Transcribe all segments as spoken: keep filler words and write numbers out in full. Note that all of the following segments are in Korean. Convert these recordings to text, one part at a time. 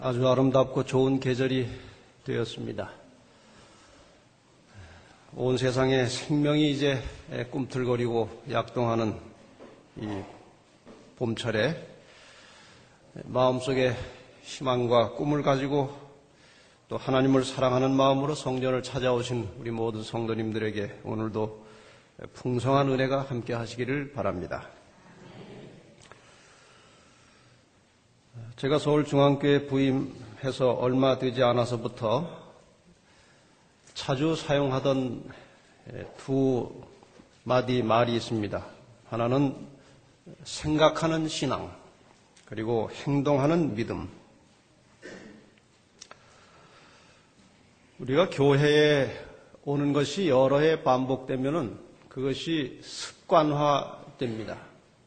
아주 아름답고 좋은 계절이 되었습니다. 온 세상에 생명이 이제 꿈틀거리고 약동하는 이 봄철에 마음속에 희망과 꿈을 가지고 또 하나님을 사랑하는 마음으로 성전을 찾아오신 우리 모든 성도님들에게 오늘도 풍성한 은혜가 함께 하시기를 바랍니다. 제가 서울중앙교회 부임해서 얼마 되지 않아서부터 자주 사용하던 두 마디 말이 있습니다. 하나는 생각하는 신앙, 그리고 행동하는 믿음. 우리가 교회에 오는 것이 여러 해 반복되면은 그것이 습관화됩니다.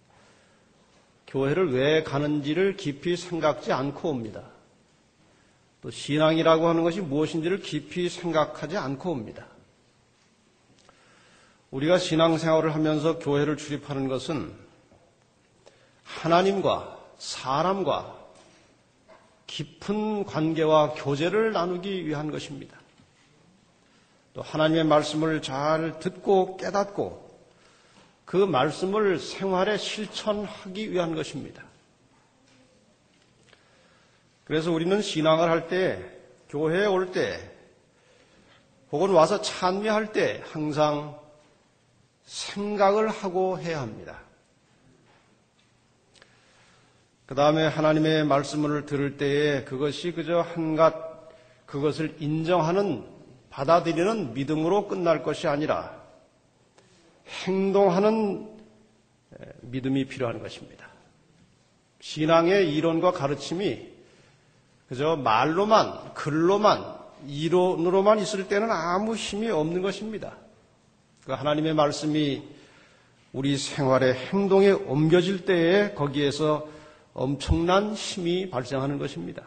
교회를 왜 가는지를 깊이 생각지 않고 옵니다. 또 신앙이라고 하는 것이 무엇인지를 깊이 생각하지 않고 옵니다. 우리가 신앙생활을 하면서 교회를 출입하는 것은 하나님과 사람과 깊은 관계와 교제를 나누기 위한 것입니다. 또 하나님의 말씀을 잘 듣고 깨닫고 그 말씀을 생활에 실천하기 위한 것입니다. 그래서 우리는 신앙을 할 때, 교회에 올 때, 혹은 와서 찬미할 때 항상 생각을 하고 해야 합니다. 그 다음에 하나님의 말씀을 들을 때에 그것이 그저 한갓 그것을 인정하는, 받아들이는 믿음으로 끝날 것이 아니라 행동하는 믿음이 필요한 것입니다. 신앙의 이론과 가르침이 그저 말로만, 글로만, 이론으로만 있을 때는 아무 힘이 없는 것입니다. 그 하나님의 말씀이 우리 생활의 행동에 옮겨질 때에 거기에서 엄청난 힘이 발생하는 것입니다.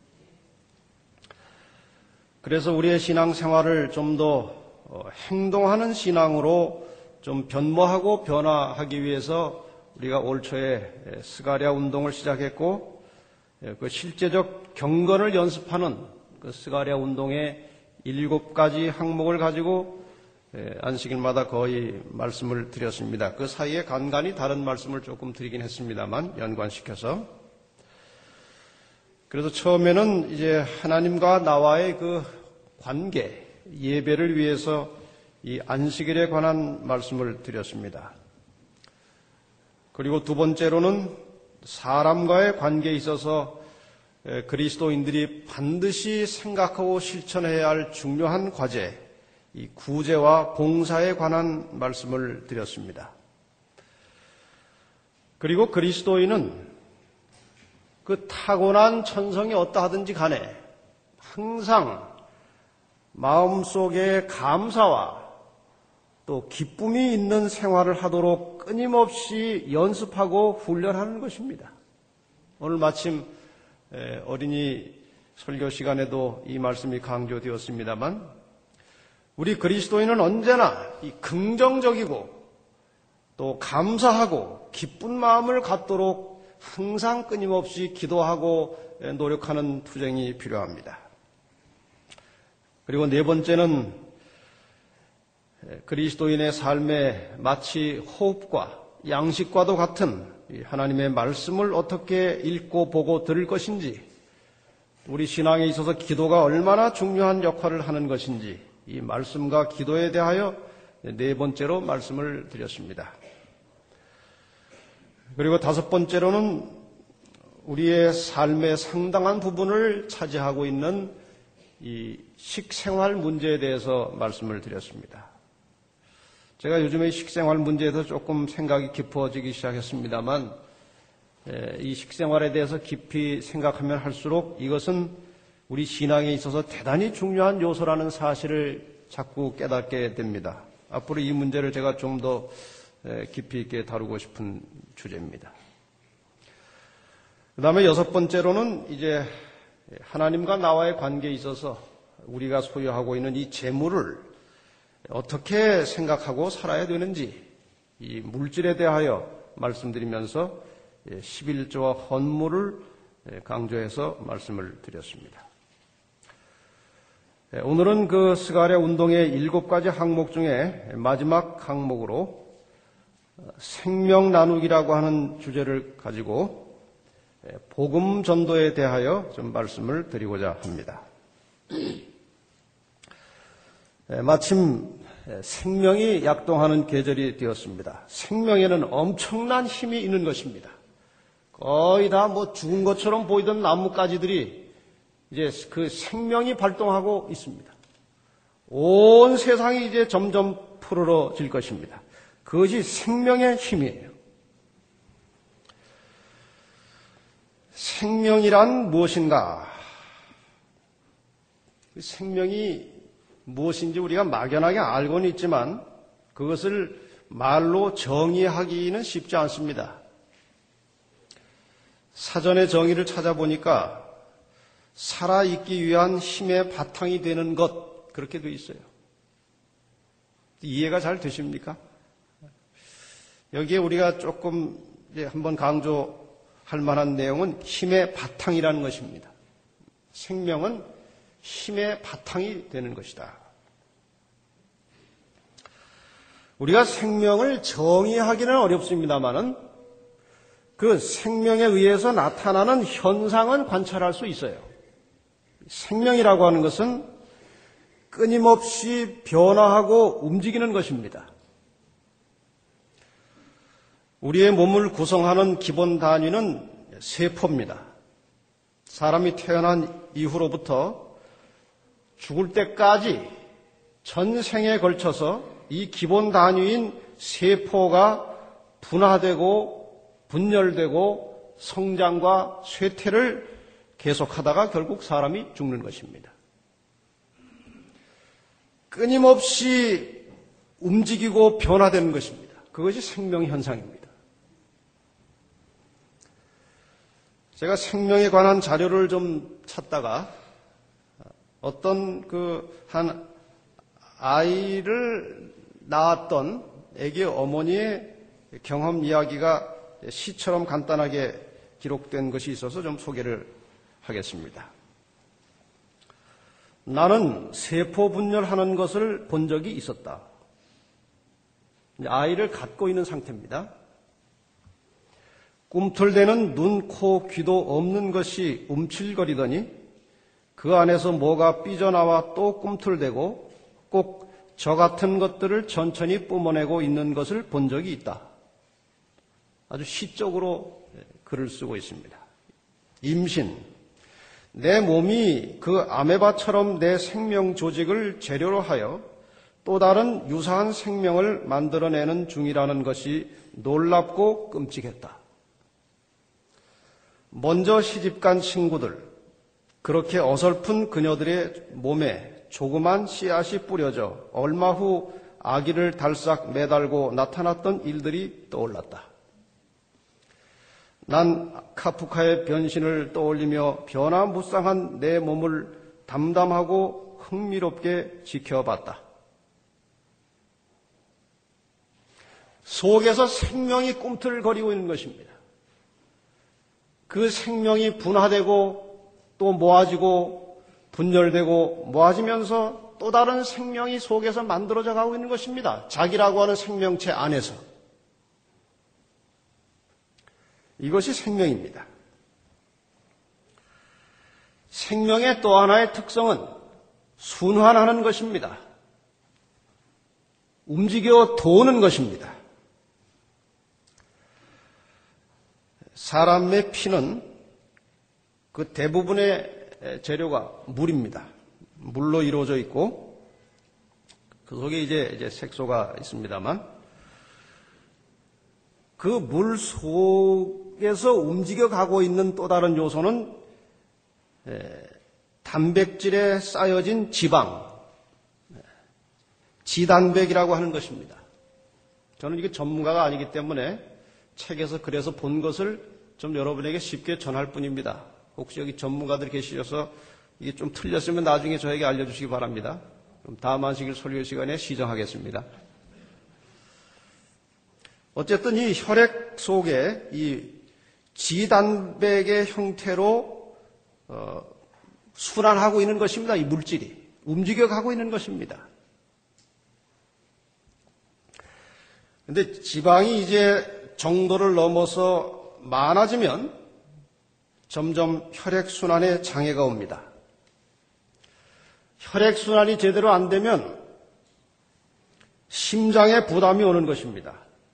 그래서 우리의 신앙생활을 좀 더 행동하는 신앙으로 좀 변모하고 변화하기 위해서 우리가 올 초에 스가랴 운동을 시작했고 그 실제적 경건을 연습하는 그 스가랴 운동의 일곱 가지 항목을 가지고 안식일마다 거의 말씀을 드렸습니다. 그 사이에 간간히 다른 말씀을 조금 드리긴 했습니다만 연관시켜서. 그래서 처음에는 이제 하나님과 나와의 그 관계, 예배를 위해서 이 안식일에 관한 말씀을 드렸습니다. 그리고 두 번째로는 사람과의 관계에 있어서 그리스도인들이 반드시 생각하고 실천해야 할 중요한 과제, 이 구제와 봉사에 관한 말씀을 드렸습니다. 그리고 그리스도인은 그 타고난 천성이 어떠하든지 간에 항상 마음속에 감사와 또 기쁨이 있는 생활을 하도록 끊임없이 연습하고 훈련하는 것입니다. 오늘 마침 어린이 설교 시간에도 이 말씀이 강조되었습니다만 우리 그리스도인은 언제나 이 긍정적이고 또 감사하고 기쁜 마음을 갖도록 항상 끊임없이 기도하고 노력하는 투쟁이 필요합니다. 그리고 네 번째는 그리스도인의 삶에 마치 호흡과 양식과도 같은 하나님의 말씀을 어떻게 읽고 보고 들을 것인지, 우리 신앙에 있어서 기도가 얼마나 중요한 역할을 하는 것인지 이 말씀과 기도에 대하여 네 번째로 말씀을 드렸습니다. 그리고 다섯 번째로는 우리의 삶의 상당한 부분을 차지하고 있는 이 식생활 문제에 대해서 말씀을 드렸습니다. 제가 요즘에 식생활 문제에 대해서 조금 생각이 깊어지기 시작했습니다만 이 식생활에 대해서 깊이 생각하면 할수록 이것은 우리 신앙에 있어서 대단히 중요한 요소라는 사실을 자꾸 깨닫게 됩니다. 앞으로 이 문제를 제가 좀 더 깊이 있게 다루고 싶은 주제입니다. 그 다음에 여섯 번째로는 이제 하나님과 나와의 관계에 있어서 우리가 소유하고 있는 이 재물을 어떻게 생각하고 살아야 되는지 이 물질에 대하여 말씀드리면서 십일조와 헌물을 강조해서 말씀을 드렸습니다. 오늘은 그 스가랴 운동의 일곱 가지 항목 중에 마지막 항목으로 생명 나누기라고 하는 주제를 가지고 복음 전도에 대하여 좀 말씀을 드리고자 합니다. 마침 생명이 약동하는 계절이 되었습니다. 생명에는 엄청난 힘이 있는 것입니다. 거의 다 뭐 죽은 것처럼 보이던 나뭇가지들이 이제 그 생명이 발동하고 있습니다. 온 세상이 이제 점점 푸르러질 것입니다. 그것이 생명의 힘이에요. 생명이란 무엇인가? 생명이 무엇인지 우리가 막연하게 알고는 있지만 그것을 말로 정의하기는 쉽지 않습니다. 사전의 정의를 찾아보니까 살아있기 위한 힘의 바탕이 되는 것, 그렇게 되어 있어요. 이해가 잘 되십니까? 여기에 우리가 조금 이제 한번 강조할 만한 내용은 힘의 바탕이라는 것입니다. 생명은 힘의 바탕이 되는 것이다. 우리가 생명을 정의하기는 어렵습니다만은 그 생명에 의해서 나타나는 현상은 관찰할 수 있어요. 생명이라고 하는 것은 끊임없이 변화하고 움직이는 것입니다. 우리의 몸을 구성하는 기본 단위는 세포입니다. 사람이 태어난 이후로부터 죽을 때까지 전생에 걸쳐서 이 기본 단위인 세포가 분화되고 분열되고 성장과 쇠퇴를 계속하다가 결국 사람이 죽는 것입니다. 끊임없이 움직이고 변화되는 것입니다. 그것이 생명현상입니다. 제가 생명에 관한 자료를 좀 찾다가 어떤 그 한 아이를 낳았던 아기 어머니의 경험 이야기가 시처럼 간단하게 기록된 것이 있어서 좀 소개를 하겠습니다. 나는 세포 분열하는 것을 본 적이 있었다. 아이를 갖고 있는 상태입니다. 꿈틀대는 눈, 코, 귀도 없는 것이 움찔거리더니 그 안에서 뭐가 삐져나와 또 꿈틀대고 꼭 저 같은 것들을 천천히 뿜어내고 있는 것을 본 적이 있다. 아주 시적으로 글을 쓰고 있습니다. 임신. 내 몸이 그 아메바처럼 내 생명 조직을 재료로 하여 또 다른 유사한 생명을 만들어내는 중이라는 것이 놀랍고 끔찍했다. 먼저 시집간 친구들, 그렇게 어설픈 그녀들의 몸에 조그만 씨앗이 뿌려져 얼마 후 아기를 달싹 매달고 나타났던 일들이 떠올랐다. 난 카프카의 변신을 떠올리며 변화무쌍한 내 몸을 담담하고 흥미롭게 지켜봤다. 속에서 생명이 꿈틀거리고 있는 것입니다. 그 생명이 분화되고 또 모아지고 분열되고 모아지면서 또 다른 생명이 속에서 만들어져 가고 있는 것입니다. 자기라고 하는 생명체 안에서. 이것이 생명입니다. 생명의 또 하나의 특성은 순환하는 것입니다. 움직여 도는 것입니다. 사람의 피는 그 대부분의 재료가 물입니다. 물로 이루어져 있고 그 속에 이제, 이제 색소가 있습니다만 그 물 속에서 움직여 가고 있는 또 다른 요소는 단백질에 쌓여진 지방, 지단백이라고 하는 것입니다. 저는 이게 전문가가 아니기 때문에 책에서 그래서 본 것을 좀 여러분에게 쉽게 전할 뿐입니다. 혹시 여기 전문가들이 계시셔서 이게 좀 틀렸으면 나중에 저에게 알려주시기 바랍니다. 그럼 다음 안식일 설교 시간에 시정하겠습니다. 어쨌든 이 혈액 속에 이 지단백의 형태로 어, 순환하고 있는 것입니다. 이 물질이 움직여가고 있는 것입니다. 그런데 지방이 이제 정도를 넘어서 많아지면 점점 혈액순환에 장애가 옵니다. 혈액순환이 제대로 안 되면 심장에 부담이 오는 것입니다.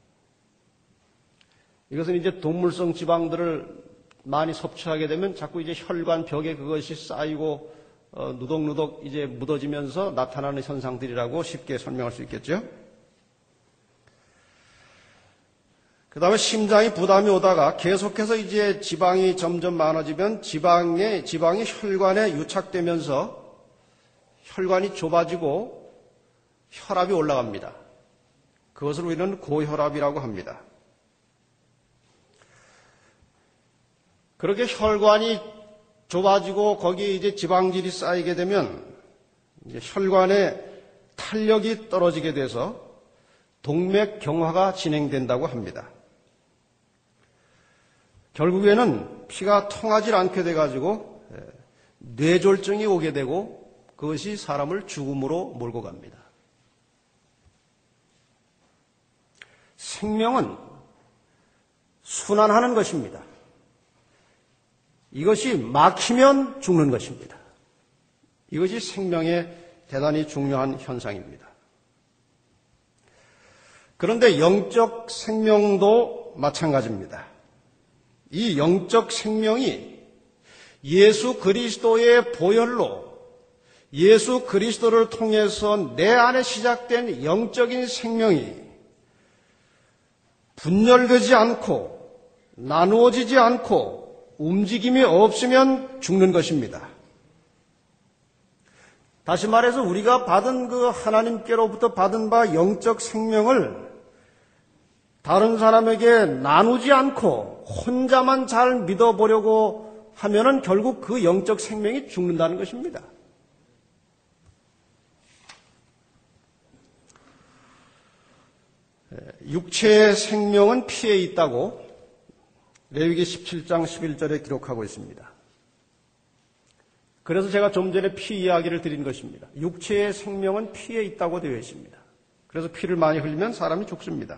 이것은 이제 동물성 지방들을 많이 섭취하게 되면 자꾸 이제 혈관 벽에 그것이 쌓이고 어, 누덕누덕 이제 묻어지면서 나타나는 현상들이라고 쉽게 설명할 수 있겠죠. 그 다음에 심장이 부담이 오다가 계속해서 이제 지방이 점점 많아지면 지방에, 지방이 혈관에 유착되면서 혈관이 좁아지고 혈압이 올라갑니다. 그것을 우리는 고혈압이라고 합니다. 그렇게 혈관이 좁아지고 거기에 이제 지방질이 쌓이게 되면 이제 혈관의 탄력이 떨어지게 돼서 동맥경화가 진행된다고 합니다. 결국에는 피가 통하지 않게 돼가지고 뇌졸중이 오게 되고 그것이 사람을 죽음으로 몰고 갑니다. 생명은 순환하는 것입니다. 이것이 막히면 죽는 것입니다. 이것이 생명의 대단히 중요한 현상입니다. 그런데 영적 생명도 마찬가지입니다. 이 영적 생명이 예수 그리스도의 보혈로 예수 그리스도를 통해서 내 안에 시작된 영적인 생명이 분열되지 않고 나누어지지 않고 움직임이 없으면 죽는 것입니다. 다시 말해서 우리가 받은 그 하나님께로부터 받은 바 영적 생명을 다른 사람에게 나누지 않고 혼자만 잘 믿어보려고 하면은 결국 그 영적 생명이 죽는다는 것입니다. 육체의 생명은 피에 있다고 레위기 십칠 장 십일 절에 기록하고 있습니다. 그래서 제가 좀 전에 피 이야기를 드린 것입니다. 육체의 생명은 피에 있다고 되어 있습니다. 그래서 피를 많이 흘리면 사람이 죽습니다.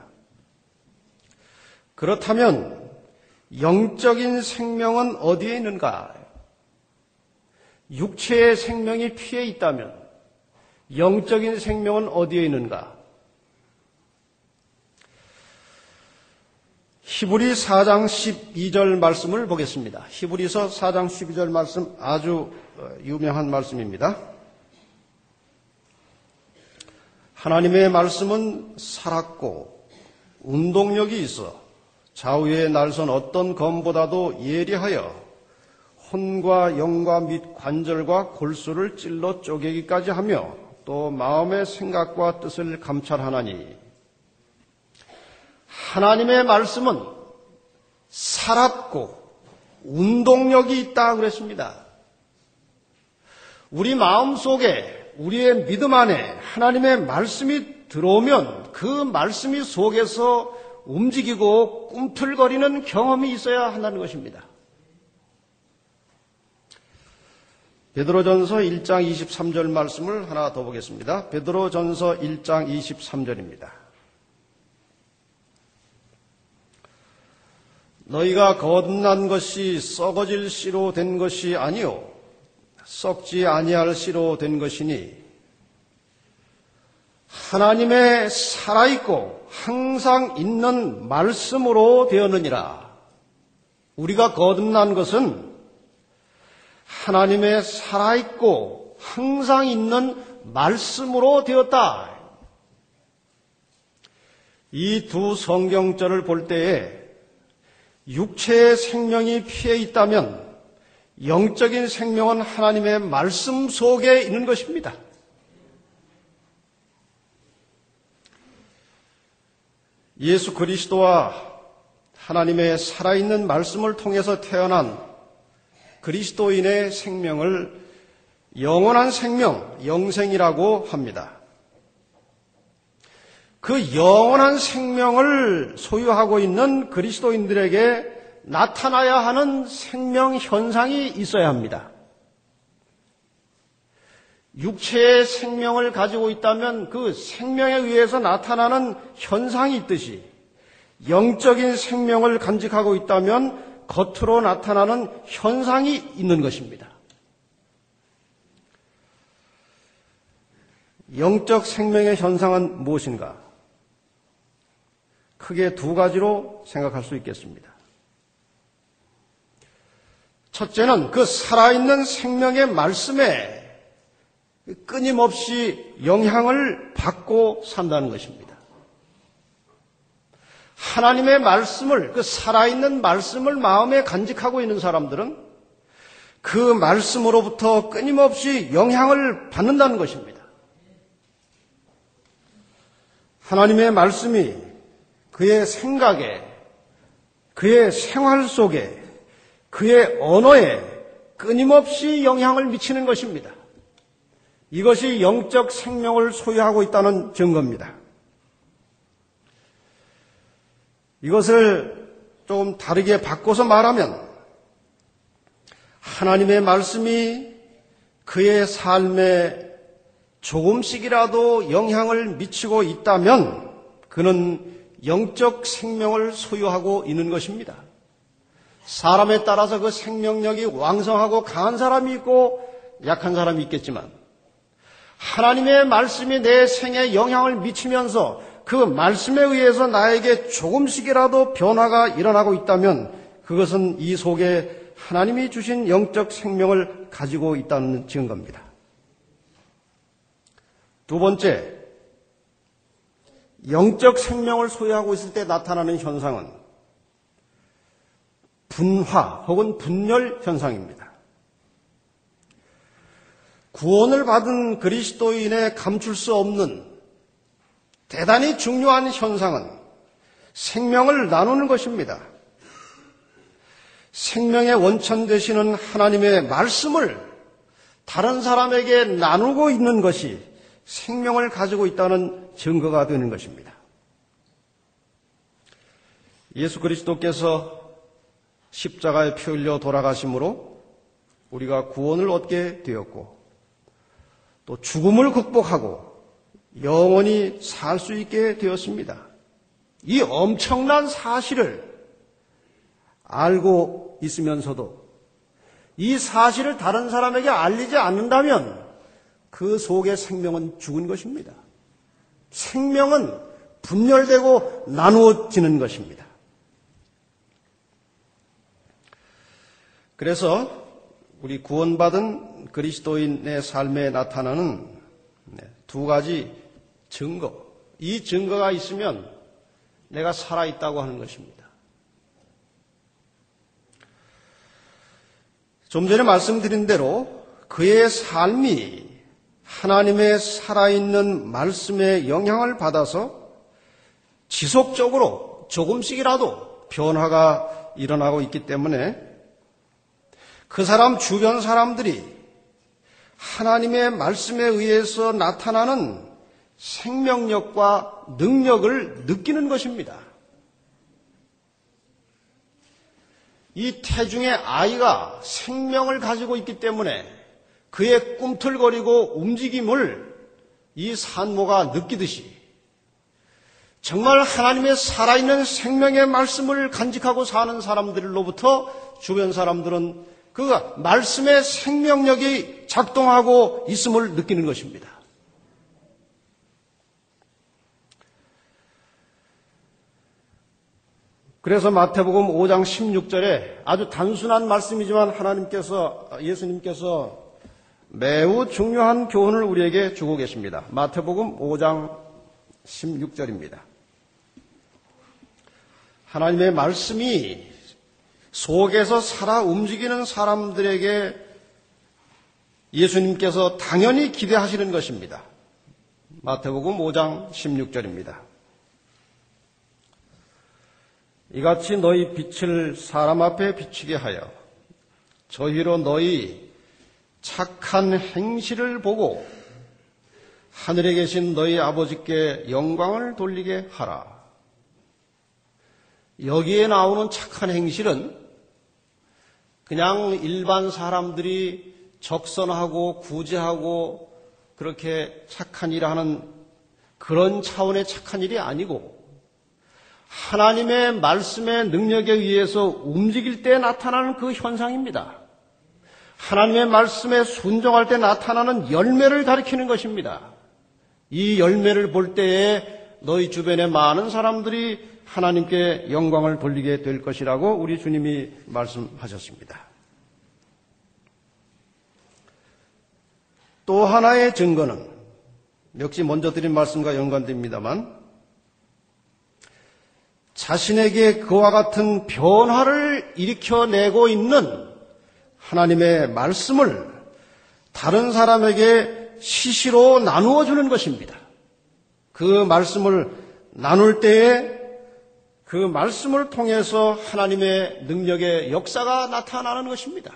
그렇다면 영적인 생명은 어디에 있는가? 육체의 생명이 피에 있다면 영적인 생명은 어디에 있는가? 히브리 사 장 십이 절 말씀을 보겠습니다. 히브리서 사 장 십이 절 말씀 아주 유명한 말씀입니다. 하나님의 말씀은 살았고 운동력이 있어 좌우의 날선 어떤 검보다도 예리하여 혼과 영과 및 관절과 골수를 찔러 쪼개기까지 하며 또 마음의 생각과 뜻을 감찰하나니 하나님의 말씀은 살았고 운동력이 있다 그랬습니다. 우리 마음속에 우리의 믿음 안에 하나님의 말씀이 들어오면 그 말씀이 속에서 움직이고 꿈틀거리는 경험이 있어야 한다는 것입니다. 베드로전서 일 장 이십삼 절 말씀을 하나 더 보겠습니다. 베드로전서 일 장 이십삼 절입니다. 너희가 거듭난 것이 썩어질 씨로 된 것이 아니요 썩지 아니할 씨로 된 것이니 하나님의 살아있고 항상 있는 말씀으로 되었느니라. 우리가 거듭난 것은 하나님의 살아있고 항상 있는 말씀으로 되었다. 이 두 성경절을 볼 때에 육체의 생명이 피에 있다면 영적인 생명은 하나님의 말씀 속에 있는 것입니다. 예수 그리스도와 하나님의 살아있는 말씀을 통해서 태어난 그리스도인의 생명을 영원한 생명, 영생이라고 합니다. 그 영원한 생명을 소유하고 있는 그리스도인들에게 나타나야 하는 생명 현상이 있어야 합니다. 육체의 생명을 가지고 있다면 그 생명에 의해서 나타나는 현상이 있듯이 영적인 생명을 간직하고 있다면 겉으로 나타나는 현상이 있는 것입니다. 영적 생명의 현상은 무엇인가? 크게 두 가지로 생각할 수 있겠습니다. 첫째는 그 살아있는 생명의 말씀에 끊임없이 영향을 받고 산다는 것입니다. 하나님의 말씀을, 그 살아있는 말씀을 마음에 간직하고 있는 사람들은 그 말씀으로부터 끊임없이 영향을 받는다는 것입니다. 하나님의 말씀이 그의 생각에, 그의 생활 속에, 그의 언어에 끊임없이 영향을 미치는 것입니다. 이것이 영적 생명을 소유하고 있다는 증거입니다. 이것을 좀 다르게 바꿔서 말하면 하나님의 말씀이 그의 삶에 조금씩이라도 영향을 미치고 있다면 그는 영적 생명을 소유하고 있는 것입니다. 사람에 따라서 그 생명력이 왕성하고 강한 사람이 있고 약한 사람이 있겠지만 하나님의 말씀이 내 생에 영향을 미치면서 그 말씀에 의해서 나에게 조금씩이라도 변화가 일어나고 있다면 그것은 이 속에 하나님이 주신 영적 생명을 가지고 있다는 증거입니다. 두 번째, 영적 생명을 소유하고 있을 때 나타나는 현상은 분화 혹은 분열 현상입니다. 구원을 받은 그리스도인의 감출 수 없는 대단히 중요한 현상은 생명을 나누는 것입니다. 생명의 원천 되시는 하나님의 말씀을 다른 사람에게 나누고 있는 것이 생명을 가지고 있다는 증거가 되는 것입니다. 예수 그리스도께서 십자가에 피 흘려 돌아가심으로 우리가 구원을 얻게 되었고 또 죽음을 극복하고 영원히 살 수 있게 되었습니다. 이 엄청난 사실을 알고 있으면서도 이 사실을 다른 사람에게 알리지 않는다면 그 속의 생명은 죽은 것입니다. 생명은 분열되고 나누어지는 것입니다. 그래서 우리 구원받은 그리스도인의 삶에 나타나는 두 가지 증거, 이 증거가 있으면 내가 살아있다고 하는 것입니다. 좀 전에 말씀드린 대로 그의 삶이 하나님의 살아있는 말씀에 영향을 받아서 지속적으로 조금씩이라도 변화가 일어나고 있기 때문에 그 사람 주변 사람들이 하나님의 말씀에 의해서 나타나는 생명력과 능력을 느끼는 것입니다. 이 태중의 아이가 생명을 가지고 있기 때문에 그의 꿈틀거리고 움직임을 이 산모가 느끼듯이 정말 하나님의 살아있는 생명의 말씀을 간직하고 사는 사람들로부터 주변 사람들은 그 말씀의 생명력이 작동하고 있음을 느끼는 것입니다. 그래서 마태복음 오 장 십육 절에 아주 단순한 말씀이지만 하나님께서, 예수님께서 매우 중요한 교훈을 우리에게 주고 계십니다. 마태복음 오 장 십육 절입니다. 하나님의 말씀이 속에서 살아 움직이는 사람들에게 예수님께서 당연히 기대하시는 것입니다. 마태복음 오 장 십육 절입니다. 이같이 너희 빛을 사람 앞에 비추게 하여 저희로 너희 착한 행실을 보고 하늘에 계신 너희 아버지께 영광을 돌리게 하라. 여기에 나오는 착한 행실은 그냥 일반 사람들이 적선하고 구제하고 그렇게 착한 일을 하는 그런 차원의 착한 일이 아니고 하나님의 말씀의 능력에 의해서 움직일 때 나타나는 그 현상입니다. 하나님의 말씀에 순종할 때 나타나는 열매를 가리키는 것입니다. 이 열매를 볼 때에 너희 주변에 많은 사람들이 하나님께 영광을 돌리게 될 것이라고 우리 주님이 말씀하셨습니다. 또 하나의 증거는 역시 먼저 드린 말씀과 연관됩니다만 자신에게 그와 같은 변화를 일으켜내고 있는 하나님의 말씀을 다른 사람에게 시시로 나누어 주는 것입니다. 그 말씀을 나눌 때에 그 말씀을 통해서 하나님의 능력의 역사가 나타나는 것입니다.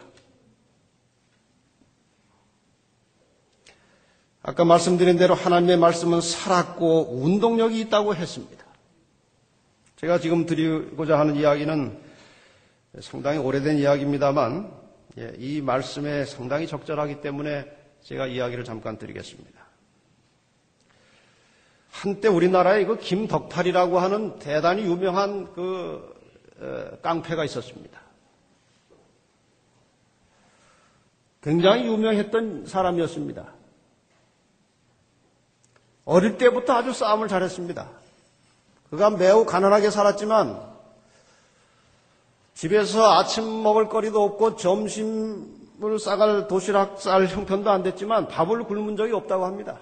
아까 말씀드린 대로 하나님의 말씀은 살았고 운동력이 있다고 했습니다. 제가 지금 드리고자 하는 이야기는 상당히 오래된 이야기입니다만 이 말씀에 상당히 적절하기 때문에 제가 이야기를 잠깐 드리겠습니다. 한때 우리나라에 그 김덕탈이라고 하는 대단히 유명한 그 깡패가 있었습니다. 굉장히 유명했던 사람이었습니다. 어릴 때부터 아주 싸움을 잘했습니다. 그가 매우 가난하게 살았지만 집에서 아침 먹을 거리도 없고 점심을 싸갈 도시락 쌀 형편도 안 됐지만 밥을 굶은 적이 없다고 합니다.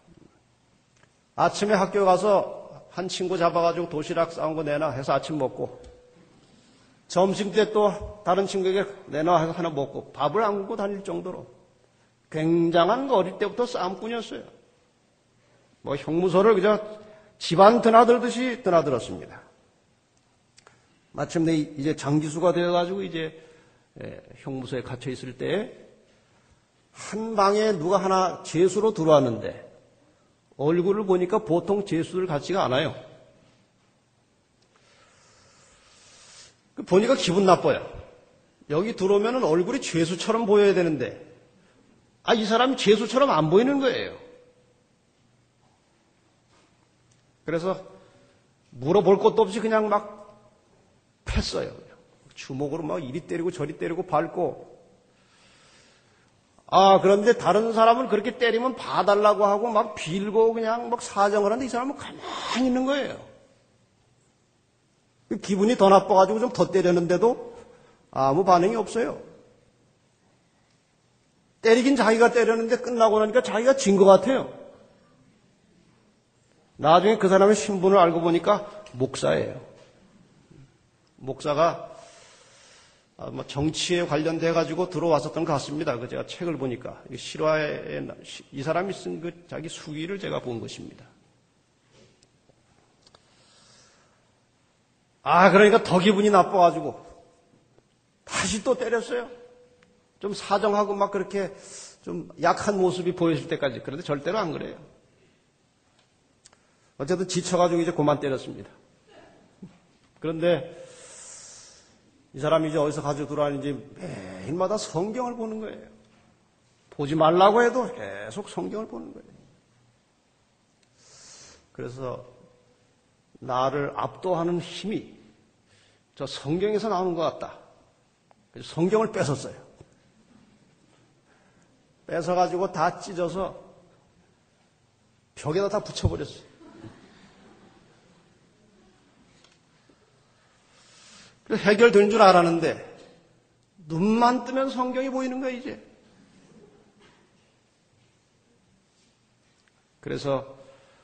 아침에 학교 가서 한 친구 잡아가지고 도시락 싸운 거 내놔 해서 아침 먹고 점심 때 또 다른 친구에게 내놔 해서 하나 먹고 밥을 안 굶고 다닐 정도로 굉장한 거 어릴 때부터 싸움꾼이었어요. 뭐 형무소를 그저 집안 드나들듯이 드나들었습니다. 마침내 이제 장기수가 되어가지고 이제 형무소에 갇혀 있을 때 한 방에 누가 하나 죄수로 들어왔는데 얼굴을 보니까 보통 죄수들 같지가 않아요. 보니까 기분 나빠요. 여기 들어오면 얼굴이 죄수처럼 보여야 되는데 아, 이 사람이 죄수처럼 안 보이는 거예요. 그래서 물어볼 것도 없이 그냥 막 팼어요. 주먹으로 막 이리 때리고 저리 때리고 밟고. 아, 그런데 다른 사람을 그렇게 때리면 봐달라고 하고 막 빌고 그냥 막 사정을 하는데 이 사람은 가만히 있는 거예요. 기분이 더 나빠가지고 좀 더 때렸는데도 아무 반응이 없어요. 때리긴 자기가 때렸는데 끝나고 나니까 자기가 진 것 같아요. 나중에 그 사람의 신분을 알고 보니까 목사예요. 목사가 정치에 관련돼 가지고 들어왔었던 것 같습니다. 그 제가 책을 보니까 실화에 이 사람이 쓴 그 자기 수기를 제가 본 것입니다. 아, 그러니까 더 기분이 나빠가지고 다시 또 때렸어요. 좀 사정하고 막 그렇게 좀 약한 모습이 보였을 때까지. 그런데 절대로 안 그래요. 어쨌든 지쳐가지고 이제 그만 때렸습니다. 그런데 이 사람이 이제 어디서 가지고 들어왔는지 매일마다 성경을 보는 거예요. 보지 말라고 해도 계속 성경을 보는 거예요. 그래서 나를 압도하는 힘이 저 성경에서 나오는 것 같다. 그래서 성경을 뺏었어요. 뺏어가지고 다 찢어서 벽에다 다 붙여버렸어요. 그래서 해결된 줄 알았는데 눈만 뜨면 성경이 보이는 거예요, 이제. 그래서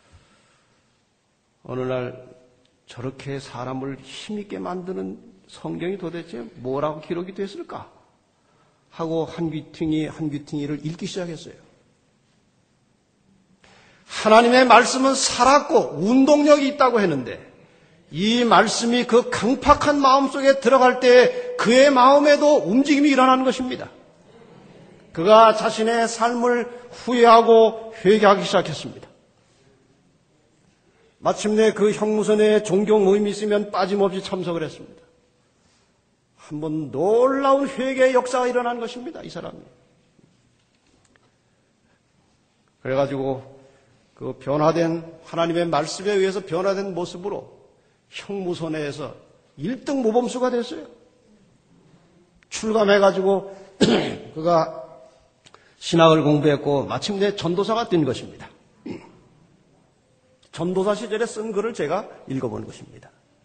어느 날 저렇게 사람을 힘있게 만드는 성경이 도대체 뭐라고 기록이 됐을까? 하고 한 귀퉁이 한 귀퉁이를 읽기 시작했어요. 하나님의 말씀은 살았고 운동력이 있다고 했는데 이 말씀이 그 강팍한 마음속에 들어갈 때 그의 마음에도 움직임이 일어나는 것입니다. 그가 자신의 삶을 후회하고 회개하기 시작했습니다. 마침내 그 형무소 내에 종교 모임이 있으면 빠짐없이 참석을 했습니다. 한번 놀라운 회개의 역사가 일어난 것입니다. 이 사람이. 그래가지고 그 변화된 하나님의 말씀에 의해서 변화된 모습으로 형무소내에서 일 등 모범수가 됐어요. 출감해가지고 그가 신학을 공부했고 마침내 전도사가 된 것입니다. 전도사 시절에 쓴 글을 제가 읽어본 것입니다.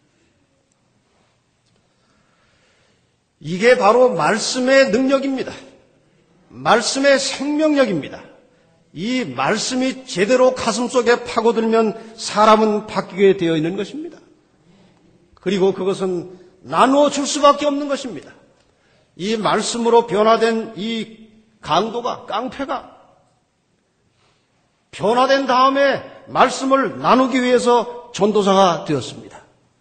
이게 바로 말씀의 능력입니다. 말씀의 생명력입니다. 이 말씀이 제대로 가슴속에 파고들면 사람은 바뀌게 되어 있는 것입니다. 그리고 그것은 나누어 줄 수밖에 없는 것입니다. 이 말씀으로 변화된 이 강도가, 깡패가 변화된 다음에 말씀을 나누기 위해서 전도사가 되었습니다.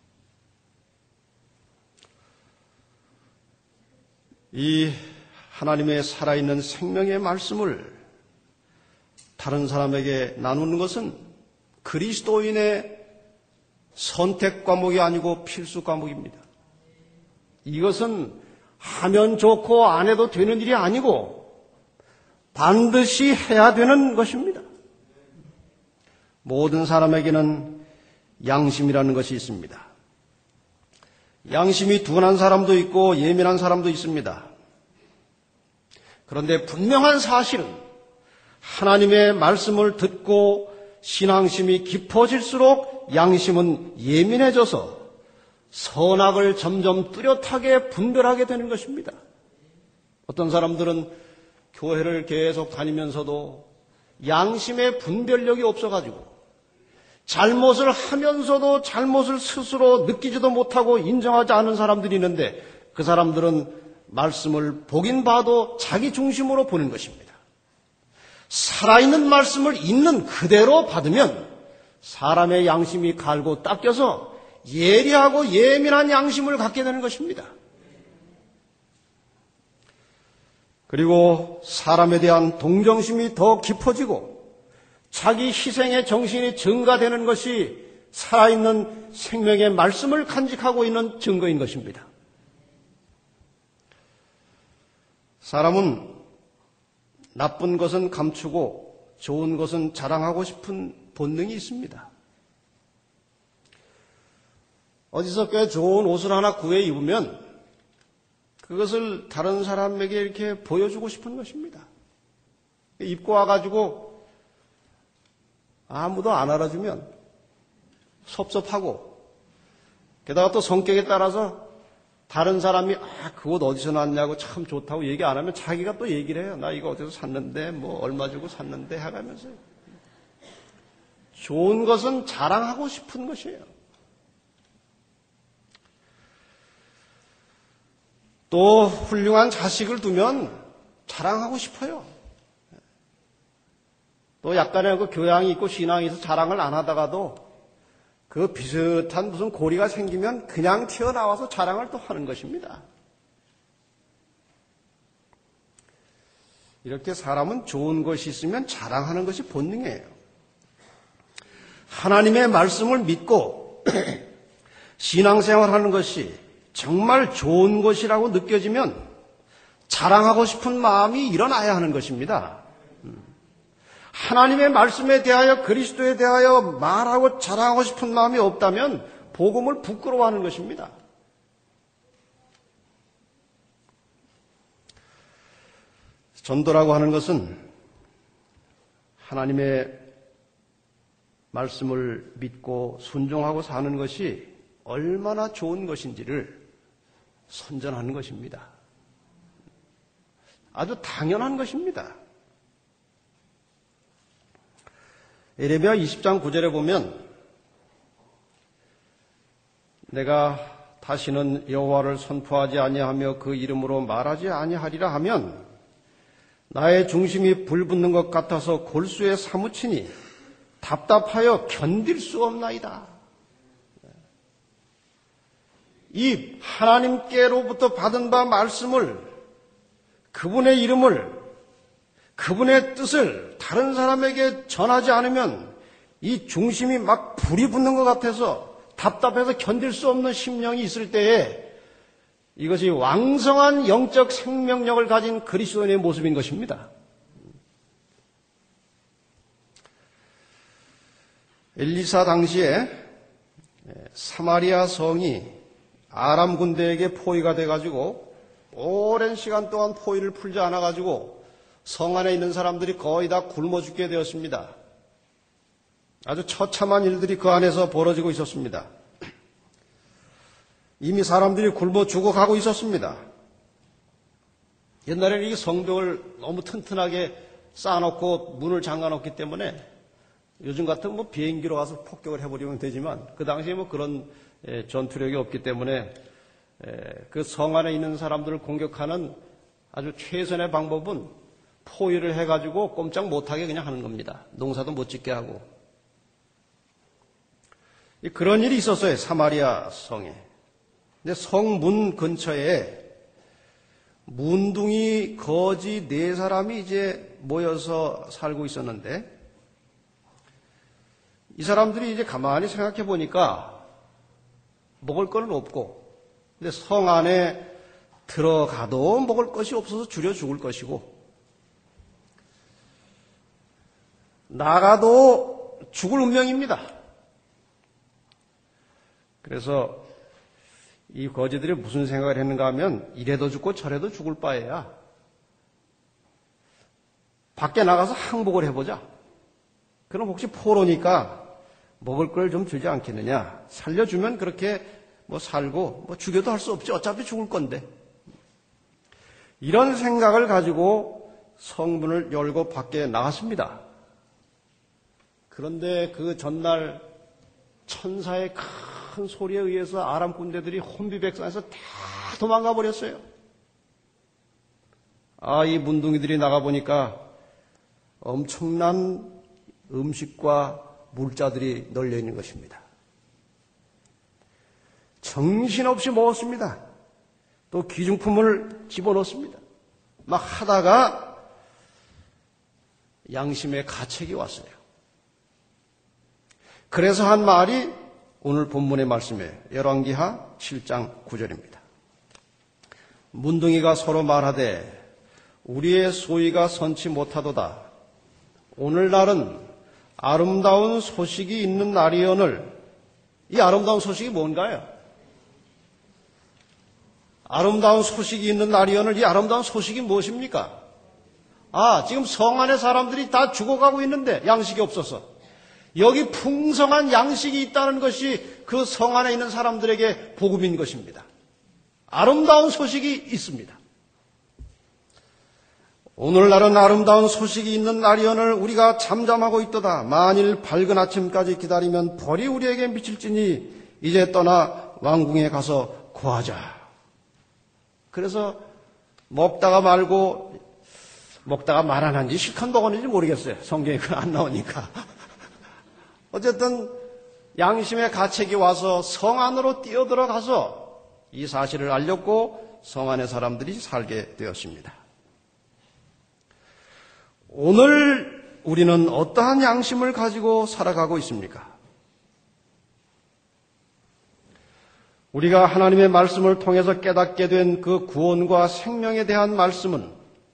이 하나님의 살아있는 생명의 말씀을 다른 사람에게 나누는 것은 그리스도인의 선택 과목이 아니고 필수 과목입니다. 이것은 하면 좋고 안 해도 되는 일이 아니고 반드시 해야 되는 것입니다. 모든 사람에게는 양심이라는 것이 있습니다. 양심이 둔한 사람도 있고 예민한 사람도 있습니다. 그런데 분명한 사실은 하나님의 말씀을 듣고 신앙심이 깊어질수록 양심은 예민해져서 선악을 점점 뚜렷하게 분별하게 되는 것입니다. 어떤 사람들은 교회를 계속 다니면서도 양심의 분별력이 없어가지고 잘못을 하면서도 잘못을 스스로 느끼지도 못하고 인정하지 않은 사람들이 있는데 그 사람들은 말씀을 보긴 봐도 자기 중심으로 보는 것입니다. 살아있는 말씀을 있는 그대로 받으면 사람의 양심이 갈고 닦여서 예리하고 예민한 양심을 갖게 되는 것입니다. 그리고 사람에 대한 동정심이 더 깊어지고 자기 희생의 정신이 증가되는 것이 살아있는 생명의 말씀을 간직하고 있는 증거인 것입니다. 사람은 나쁜 것은 감추고 좋은 것은 자랑하고 싶은 본능이 있습니다. 어디서 꽤 좋은 옷을 하나 구해 입으면 그것을 다른 사람에게 이렇게 보여주고 싶은 것입니다. 입고 와가지고 아무도 안 알아주면 섭섭하고 게다가 또 성격에 따라서 다른 사람이 아, 그 옷 어디서 났냐고 참 좋다고 얘기 안 하면 자기가 또 얘기를 해요. 나 이거 어디서 샀는데 뭐 얼마 주고 샀는데 해가면서 좋은 것은 자랑하고 싶은 것이에요. 또 훌륭한 자식을 두면 자랑하고 싶어요. 또 약간의 그 교양이 있고 신앙이 있어서 자랑을 안 하다가도 그 비슷한 무슨 고리가 생기면 그냥 튀어나와서 자랑을 또 하는 것입니다. 이렇게 사람은 좋은 것이 있으면 자랑하는 것이 본능이에요. 하나님의 말씀을 믿고 신앙생활하는 것이 정말 좋은 것이라고 느껴지면 자랑하고 싶은 마음이 일어나야 하는 것입니다. 하나님의 말씀에 대하여 그리스도에 대하여 말하고 자랑하고 싶은 마음이 없다면 복음을 부끄러워하는 것입니다. 전도라고 하는 것은 하나님의 말씀을 믿고 순종하고 사는 것이 얼마나 좋은 것인지를 선전하는 것입니다. 아주 당연한 것입니다. 에레미야 이십 장 구 절에 보면 내가 다시는 여호와를 선포하지 아니하며 그 이름으로 말하지 아니하리라 하면 나의 중심이 불붙는 것 같아서 골수에 사무치니 답답하여 견딜 수 없나이다. 이 하나님께로부터 받은 바 말씀을 그분의 이름을 그분의 뜻을 다른 사람에게 전하지 않으면 이 중심이 막 불이 붙는 것 같아서 답답해서 견딜 수 없는 심령이 있을 때에 이것이 왕성한 영적 생명력을 가진 그리스도인의 모습인 것입니다. 엘리사 당시에 사마리아 성이 아람 군대에게 포위가 돼가지고 오랜 시간 동안 포위를 풀지 않아가지고 성 안에 있는 사람들이 거의 다 굶어 죽게 되었습니다. 아주 처참한 일들이 그 안에서 벌어지고 있었습니다. 이미 사람들이 굶어 죽어가고 있었습니다. 옛날에는 이 성벽을 너무 튼튼하게 쌓아놓고 문을 잠가놓기 때문에 요즘 같은 뭐 비행기로 가서 폭격을 해버리면 되지만 그 당시에 뭐 그런 전투력이 없기 때문에 그 성 안에 있는 사람들을 공격하는 아주 최선의 방법은 포위를 해가지고 꼼짝 못하게 그냥 하는 겁니다. 농사도 못 짓게 하고. 그런 일이 있었어요. 사마리아 성에. 근데 성문 근처에 문둥이 거지 네 사람이 이제 모여서 살고 있었는데 이 사람들이 이제 가만히 생각해 보니까 먹을 거는 없고 근데 성 안에 들어가도 먹을 것이 없어서 줄여 죽을 것이고 나가도 죽을 운명입니다. 그래서 이 거지들이 무슨 생각을 했는가 하면 이래도 죽고 저래도 죽을 바에야 밖에 나가서 항복을 해보자. 그럼 혹시 포로니까 먹을 걸 좀 주지 않겠느냐. 살려주면 그렇게 뭐 살고 뭐 죽여도 할 수 없지. 어차피 죽을 건데. 이런 생각을 가지고 성문을 열고 밖에 나갔습니다. 그런데 그 전날 천사의 큰 소리에 의해서 아람 군대들이 혼비백산해서 다 도망가 버렸어요. 아, 이 문둥이들이 나가보니까 엄청난 음식과 물자들이 널려 있는 것입니다. 정신없이 먹었습니다. 또 귀중품을 집어넣습니다. 막 하다가 양심의 가책이 왔어요. 그래서 한 말이 오늘 본문의 말씀이에요. 열왕기하 칠 장 구 절입니다. 문둥이가 서로 말하되 우리의 소위가 선치 못하도다. 오늘날은 아름다운 소식이 있는 날이오늘. 이 아름다운 소식이 뭔가요? 아름다운 소식이 있는 날이오늘. 이 아름다운 소식이 무엇입니까? 아, 지금 성 안에 사람들이 다 죽어가고 있는데 양식이 없어서 여기 풍성한 양식이 있다는 것이 그 성 안에 있는 사람들에게 복음인 것입니다. 아름다운 소식이 있습니다. 오늘날은 아름다운 소식이 있는 날이오늘 우리가 잠잠하고 있도다. 만일 밝은 아침까지 기다리면 벌이 우리에게 미칠지니 이제 떠나 왕궁에 가서 구하자. 그래서 먹다가 말고 먹다가 말 안 한지 실컷 먹었는지 모르겠어요. 성경에 그건 안 나오니까. 어쨌든 양심의 가책이 와서 성 안으로 뛰어들어가서 이 사실을 알렸고 성 안의 사람들이 살게 되었습니다. 오늘 우리는 어떠한 양심을 가지고 살아가고 있습니까? 우리가 하나님의 말씀을 통해서 깨닫게 된 그 구원과 생명에 대한 말씀은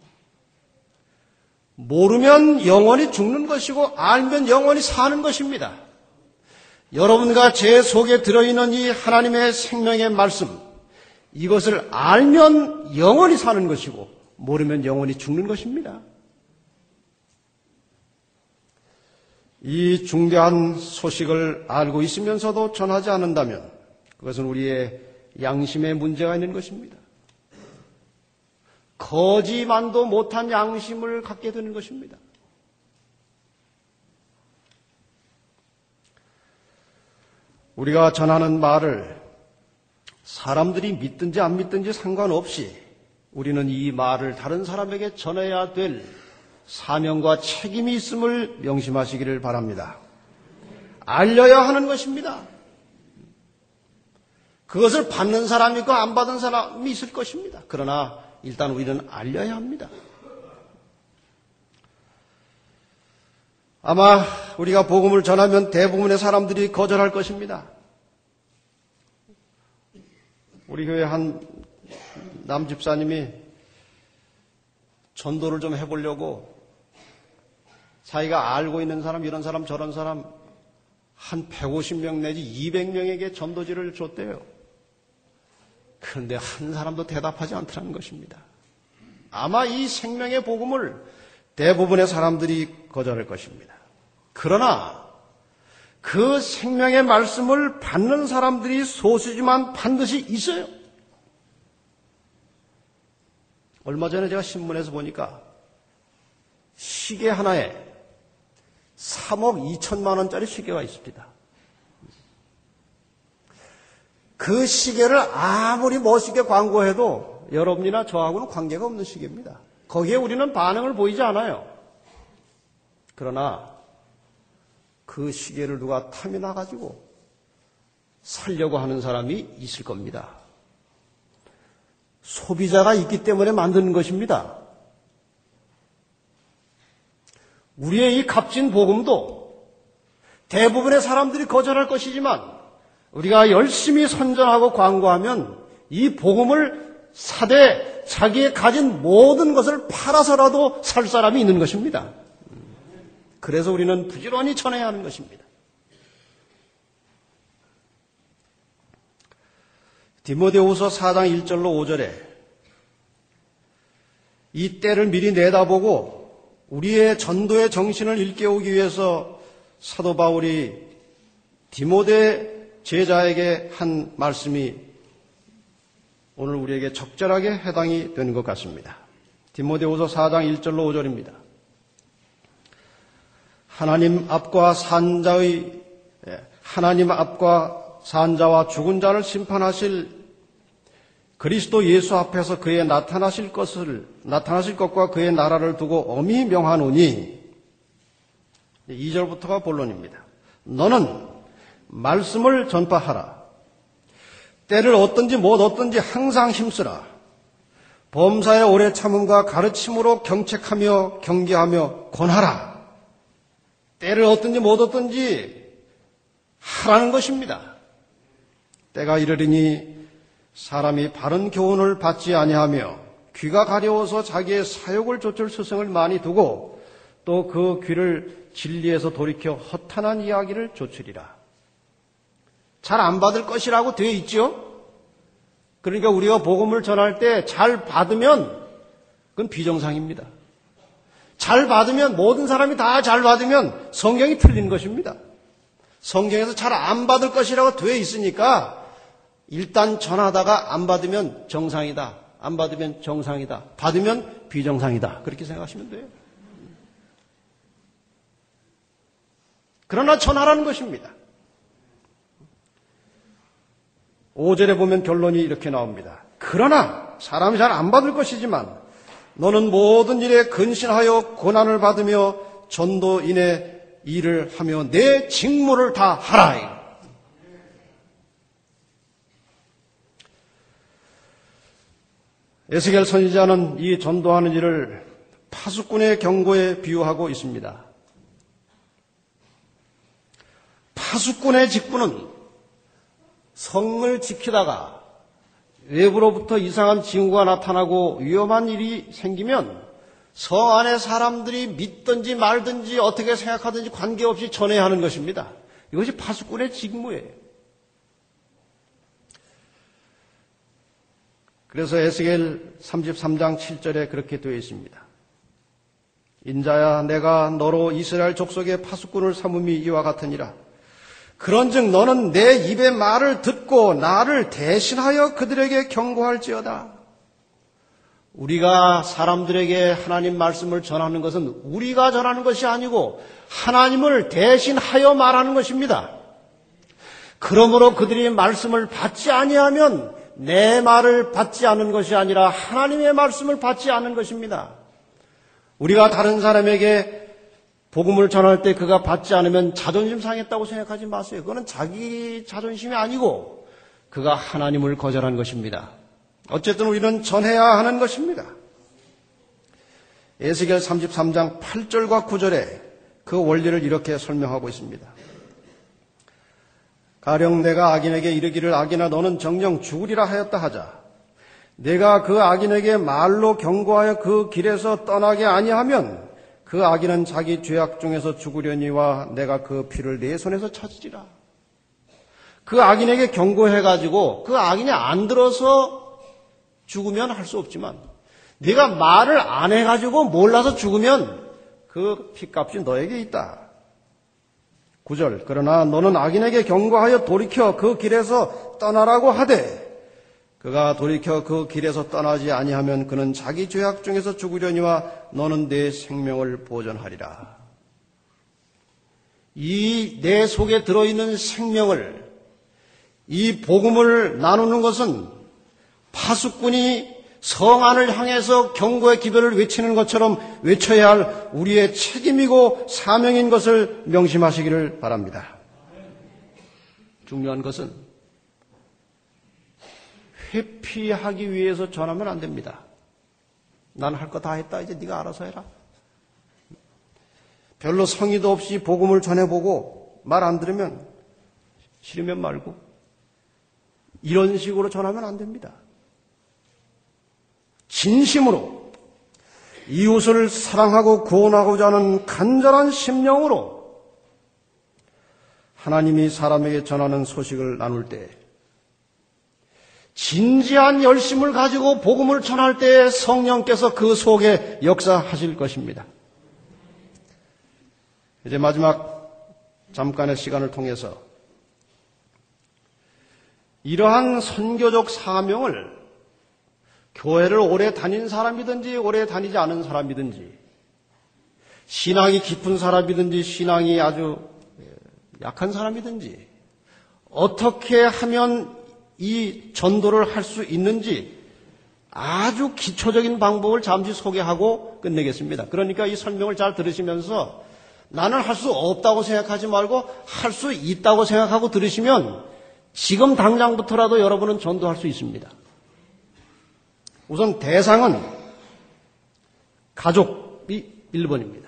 모르면 영원히 죽는 것이고 알면 영원히 사는 것입니다. 여러분과 제 속에 들어있는 이 하나님의 생명의 말씀, 이것을 알면 영원히 사는 것이고 모르면 영원히 죽는 것입니다. 이 중대한 소식을 알고 있으면서도 전하지 않는다면 그것은 우리의 양심에 문제가 있는 것입니다. 거지만도 못한 양심을 갖게 되는 것입니다. 우리가 전하는 말을 사람들이 믿든지 안 믿든지 상관없이 우리는 이 말을 다른 사람에게 전해야 될 사명과 책임이 있음을 명심하시기를 바랍니다. 알려야 하는 것입니다. 그것을 받는 사람이 있고 안 받은 사람이 있을 것입니다. 그러나 일단 우리는 알려야 합니다. 아마 우리가 복음을 전하면 대부분의 사람들이 거절할 것입니다. 우리 교회 한 남 집사님이 전도를 좀 해보려고 자기가 알고 있는 사람, 이런 사람, 저런 사람 한 백오십 명 내지 이백 명에게 전도지를 줬대요. 그런데 한 사람도 대답하지 않더라는 것입니다. 아마 이 생명의 복음을 대부분의 사람들이 거절할 것입니다. 그러나 그 생명의 말씀을 받는 사람들이 소수지만 반드시 있어요. 얼마 전에 제가 신문에서 보니까 시계 하나에 삼억 이천만 원짜리 시계가 있습니다. 그 시계를 아무리 멋있게 광고해도 여러분이나 저하고는 관계가 없는 시계입니다. 거기에 우리는 반응을 보이지 않아요. 그러나 그 시계를 누가 탐이 나가지고 살려고 하는 사람이 있을 겁니다. 소비자가 있기 때문에 만드는 것입니다. 우리의 이 값진 복음도 대부분의 사람들이 거절할 것이지만 우리가 열심히 선전하고 광고하면 이 복음을 사되 자기의 가진 모든 것을 팔아서라도 살 사람이 있는 것입니다. 그래서 우리는 부지런히 전해야 하는 것입니다. 디모데후서 사 장 일 절로 오 절에 이 때를 미리 내다보고 우리의 전도의 정신을 일깨우기 위해서 사도 바울이 디모데 제자에게 한 말씀이 오늘 우리에게 적절하게 해당이 되는 것 같습니다. 디모데후서 사 장 일 절로 오 절입니다. 하나님 앞과 산자의 하나님 앞과 산자와 죽은 자를 심판하실 그리스도 예수 앞에서 그의 나타나실 것을 나타나실 것과 그의 나라를 두고 엄히 명하노니 이 절부터가 본론입니다. 너는 말씀을 전파하라. 때를 얻든지 못 얻든지 항상 힘쓰라. 범사의 오래 참음과 가르침으로 경책하며 경계하며 권하라. 때를 얻든지 못 얻든지 하라는 것입니다. 때가 이르리니 사람이 바른 교훈을 받지 아니하며 귀가 가려워서 자기의 사욕을 좇을 스승을 많이 두고 또 그 귀를 진리에서 돌이켜 허탄한 이야기를 좇으리라. 잘 안 받을 것이라고 되어 있죠. 그러니까 우리가 복음을 전할 때 잘 받으면 그건 비정상입니다. 잘 받으면 모든 사람이 다 잘 받으면 성경이 틀린 것입니다. 성경에서 잘 안 받을 것이라고 되어 있으니까 일단 전하다가 안 받으면 정상이다. 안 받으면 정상이다. 받으면 비정상이다. 그렇게 생각하시면 돼요. 그러나 전하라는 것입니다. 오 절에 보면 결론이 이렇게 나옵니다. 그러나 사람이 잘 안 받을 것이지만 너는 모든 일에 근신하여 고난을 받으며 전도인의 일을 하며 내 직무를 다 하라. 에스겔 선지자는 이 전도하는 일을 파수꾼의 경고에 비유하고 있습니다. 파수꾼의 직분은 성을 지키다가 외부로부터 이상한 징후가 나타나고 위험한 일이 생기면 성 안에 사람들이 믿든지 말든지 어떻게 생각하든지 관계없이 전해야 하는 것입니다. 이것이 파수꾼의 직무예요. 그래서 에스겔 삼십삼 장 칠 절에 그렇게 되어 있습니다. 인자야 내가 너로 이스라엘 족속의 파수꾼을 삼음이 이와 같으니라. 그런즉 너는 내 입의 말을 듣고 나를 대신하여 그들에게 경고할지어다. 우리가 사람들에게 하나님 말씀을 전하는 것은 우리가 전하는 것이 아니고 하나님을 대신하여 말하는 것입니다. 그러므로 그들이 말씀을 받지 아니하면 내 말을 받지 않는 것이 아니라 하나님의 말씀을 받지 않는 것입니다. 우리가 다른 사람에게 복음을 전할 때 그가 받지 않으면 자존심 상했다고 생각하지 마세요. 그거는 자기 자존심이 아니고 그가 하나님을 거절한 것입니다. 어쨌든 우리는 전해야 하는 것입니다. 에스겔 삼십삼 장 팔 절과 구 절에 그 원리를 이렇게 설명하고 있습니다. 가령 내가 악인에게 이르기를 악인아 너는 정녕 죽으리라 하였다 하자. 내가 그 악인에게 말로 경고하여 그 길에서 떠나게 아니하면 그 악인은 자기 죄악 중에서 죽으려니와 내가 그 피를 내 손에서 찾으리라. 그 악인에게 경고해가지고 그 악인이 안 들어서 죽으면 할 수 없지만 네가 말을 안 해가지고 몰라서 죽으면 그 핏값이 너에게 있다. 구 절 그러나 너는 악인에게 경고하여 돌이켜 그 길에서 떠나라고 하되 그가 돌이켜 그 길에서 떠나지 아니하면 그는 자기 죄악 중에서 죽으려니와 너는 내 생명을 보존하리라. 이 내 속에 들어있는 생명을, 이 복음을 나누는 것은 파수꾼이 성안을 향해서 경고의 기별을 외치는 것처럼 외쳐야 할 우리의 책임이고 사명인 것을 명심하시기를 바랍니다. 중요한 것은 회피하기 위해서 전하면 안 됩니다. 난 할 거 다 했다. 이제 네가 알아서 해라. 별로 성의도 없이 복음을 전해보고 말 안 들으면 싫으면 말고 이런 식으로 전하면 안 됩니다. 진심으로 이웃을 사랑하고 구원하고자 하는 간절한 심령으로 하나님이 사람에게 전하는 소식을 나눌 때 진지한 열심을 가지고 복음을 전할 때 성령께서 그 속에 역사하실 것입니다. 이제 마지막 잠깐의 시간을 통해서 이러한 선교적 사명을 교회를 오래 다닌 사람이든지 오래 다니지 않은 사람이든지 신앙이 깊은 사람이든지 신앙이 아주 약한 사람이든지 어떻게 하면 이 전도를 할 수 있는지 아주 기초적인 방법을 잠시 소개하고 끝내겠습니다. 그러니까 이 설명을 잘 들으시면서 나는 할 수 없다고 생각하지 말고 할 수 있다고 생각하고 들으시면 지금 당장부터라도 여러분은 전도할 수 있습니다. 우선 대상은 가족이 일 번입니다.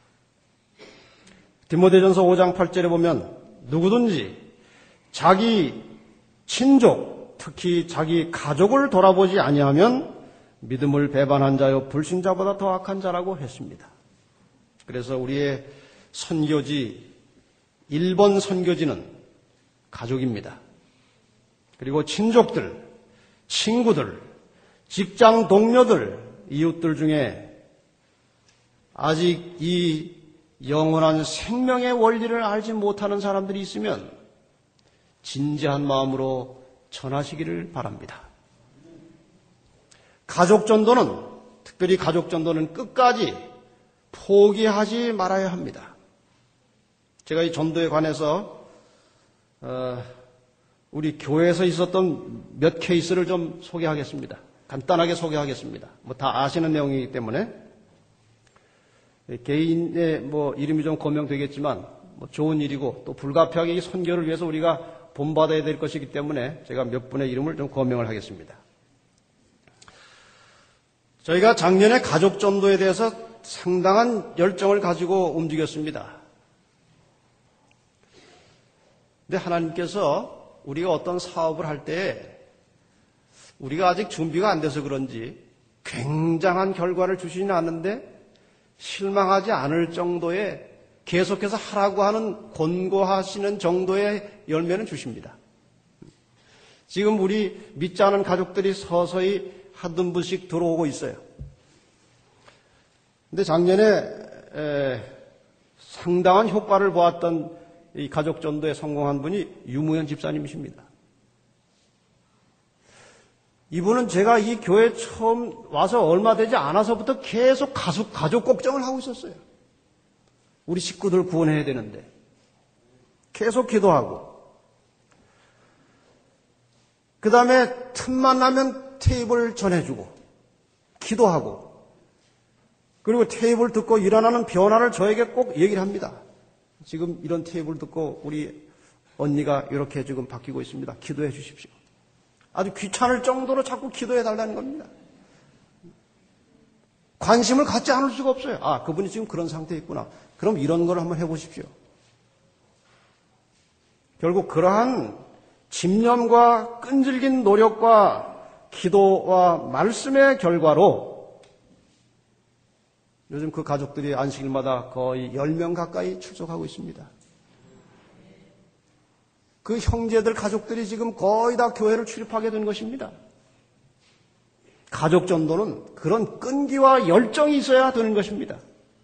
디모데전서 오 장 팔 절에 보면 누구든지 자기 친족, 특히 자기 가족을 돌아보지 아니하면 믿음을 배반한 자요 불신자보다 더 악한 자라고 했습니다. 그래서 우리의 선교지, 일 번 선교지는 가족입니다. 그리고 친족들, 친구들, 직장 동료들, 이웃들 중에 아직 이 영원한 생명의 원리를 알지 못하는 사람들이 있으면 진지한 마음으로 전하시기를 바랍니다. 가족 전도는, 특별히 가족 전도는 끝까지 포기하지 말아야 합니다. 제가 이 전도에 관해서 어, 우리 교회에서 있었던 몇 케이스를 좀 소개하겠습니다. 간단하게 소개하겠습니다. 뭐 다 아시는 내용이기 때문에 개인의 뭐 이름이 좀 거명되겠지만 뭐 좋은 일이고 또 불가피하게 이 선교를 위해서 우리가 본받아야 될 것이기 때문에 제가 몇 분의 이름을 좀 거명을 하겠습니다. 저희가 작년에 가족 전도에 대해서 상당한 열정을 가지고 움직였습니다. 근데 하나님께서 우리가 어떤 사업을 할 때 우리가 아직 준비가 안 돼서 그런지 굉장한 결과를 주시지는 않는데 실망하지 않을 정도의 계속해서 하라고 하는 권고하시는 정도의 열매는 주십니다. 지금 우리 믿지 않은 가족들이 서서히 한두 분씩 들어오고 있어요. 근데 작년에 에, 상당한 효과를 보았던 이 가족 전도에 성공한 분이 유무현 집사님이십니다. 이분은 제가 이 교회 처음 와서 얼마 되지 않아서부터 계속 가족, 가족 걱정을 하고 있었어요. 우리 식구들 구원해야 되는데 계속 기도하고 그 다음에 틈만 나면 테이블 전해주고 기도하고 그리고 테이블 듣고 일어나는 변화를 저에게 꼭 얘기를 합니다. 지금 이런 테이블 듣고 우리 언니가 이렇게 지금 바뀌고 있습니다. 기도해 주십시오. 아주 귀찮을 정도로 자꾸 기도해 달라는 겁니다. 관심을 갖지 않을 수가 없어요. 아, 그분이 지금 그런 상태에 있구나. 그럼 이런 걸 한번 해보십시오. 결국 그러한 집념과 끈질긴 노력과 기도와 말씀의 결과로 요즘 그 가족들이 안식일마다 거의 열 명 가까이 출석하고 있습니다. 그 형제들 가족들이 지금 거의 다 교회를 출입하게 된 것입니다. 가족 전도는 그런 끈기와 열정이 있어야 되는 것입니다.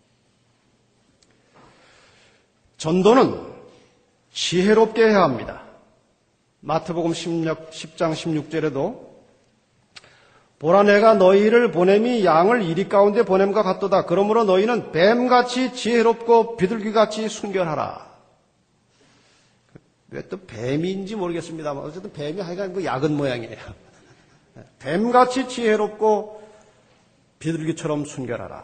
전도는 지혜롭게 해야 합니다. 마태복음 십 장 십육 절에도 보라 내가 너희를 보냄이 양을 이리 가운데 보냄과 같도다. 그러므로 너희는 뱀같이 지혜롭고 비둘기같이 순결하라. 왜 또 뱀인지 모르겠습니다만 어쨌든 뱀이 하여간 그 야근 모양이에요. 뱀같이 지혜롭고 비둘기처럼 순결하라.